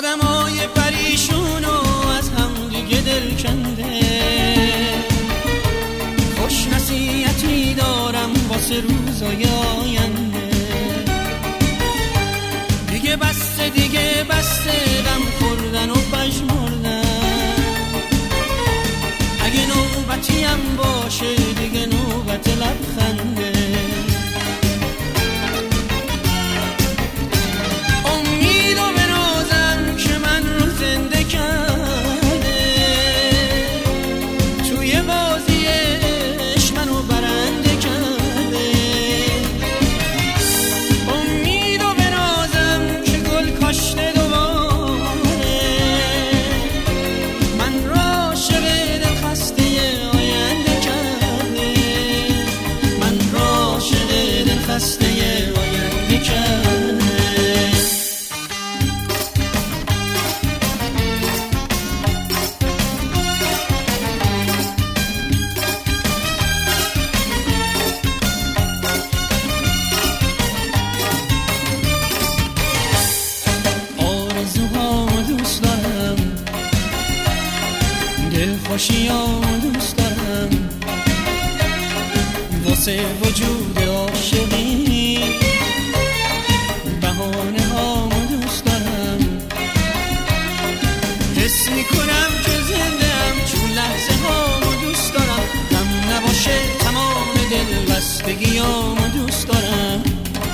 آدمای پریشون و از هم دیگه دل کنده، خوش نصیحتی دارم واسه روزای آینده. دیگه بسته غم خوردن و پژمردن، اگه نوبتی هم باشه دیگه نوبت لبخنده. خوشیام دوست دارم واسه وجود عاشقی، بهانه هامو دوست دارم، حس میکنم که زنده‌ام چون لحظه هامو دوست دارم، غم نباشه تمام دل بستگیامو دوست دارم.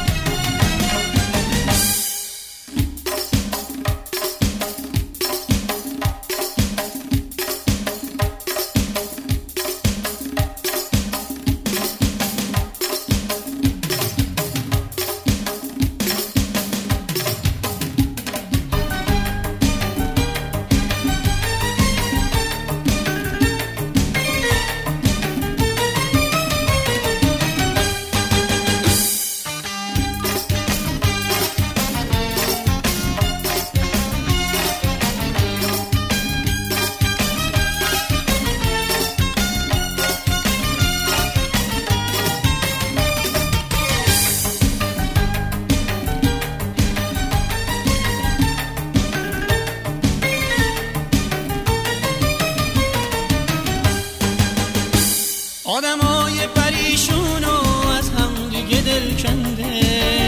آدمای پریشون و از هم دیگه دل کنده،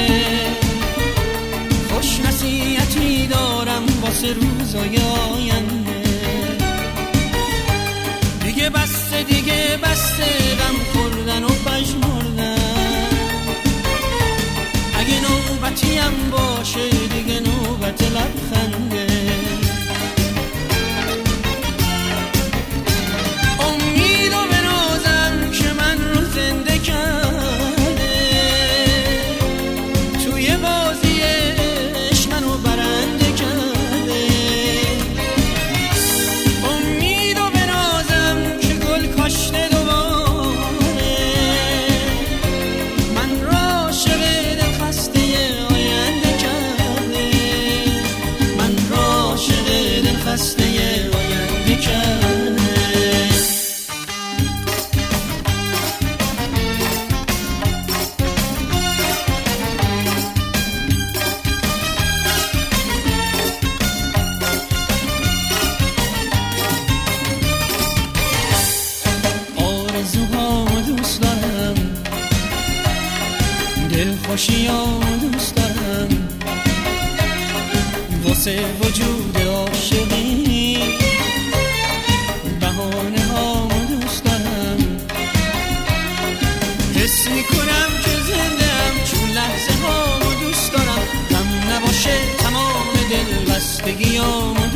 خوش نصیحتی دارم واسه روزای آینده. دیگه بسته غم خوردن و پژمردن، اگه نوبتی هم باشه دیگه نوبت لبخنده. خوشیام دوست دارم واسه وجود عاشقی، بهانه هامو دوست دارم، حس میکنم که زنده‌ام چون لحظه هامو دوست دارم، غم نباشه تمام دل بستگیامو